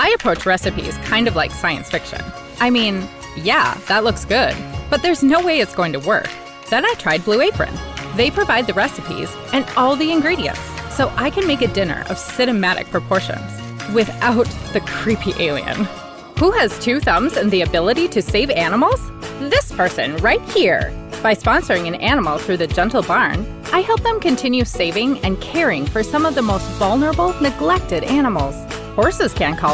I approach recipes kind of like science fiction. I mean, yeah, that looks good, but there's no way it's going to work. Then I tried Blue Apron. They provide the recipes and all the ingredients, so I can make a dinner of cinematic proportions without the creepy alien. Who has 2 thumbs and the ability to save animals? This person right here. By sponsoring an animal through the Gentle Barn, I help them continue saving and caring for some of the most vulnerable, neglected animals. Horses can't call